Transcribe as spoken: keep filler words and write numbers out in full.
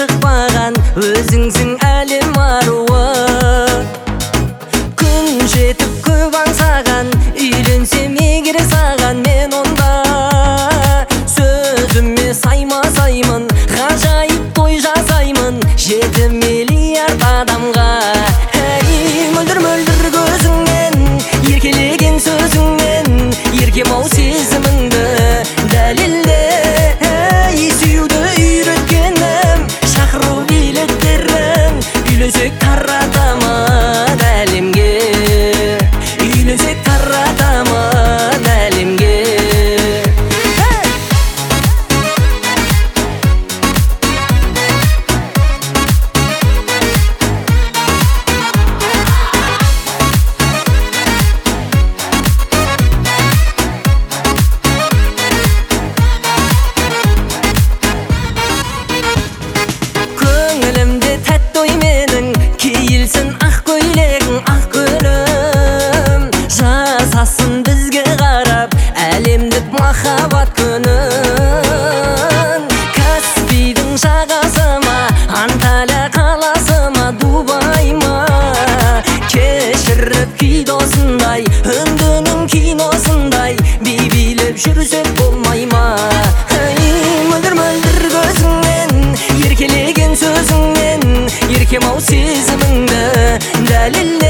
шықпаған өзіңсің әлем аруы. Күн жетіп көп аңсаған, үйленсем егер саған мен онда сөзіме саймасаймын, ғажайып той жасаймын жеті миллиард адамға. Әй, мөлдір мөлдір көзіңмен, еркелеген сөзіңмен, еркем ау сезіміңді дәлелде. Әй, сүюді үйреткенім, шақыру билеттерін, үйленсек таратамын әлемге, үйленсек таратамын әлемге. Көңілімде тәтті ой менің, киілсін ақ көйлегің, ақ гүлім. Жасасын бізге қарап әлемдік махаббат күнін. Каспийдің жағасы ма, Анталия қаласы ма, Дубай ма, кешіріп күй досындай, үндінің киносындай би билеп жүрсек болмай ма? Әй, мөлдір мөлдір көзіңмен, еркелеген сөзіңмен, еркем ау сезіміңді дәлелде.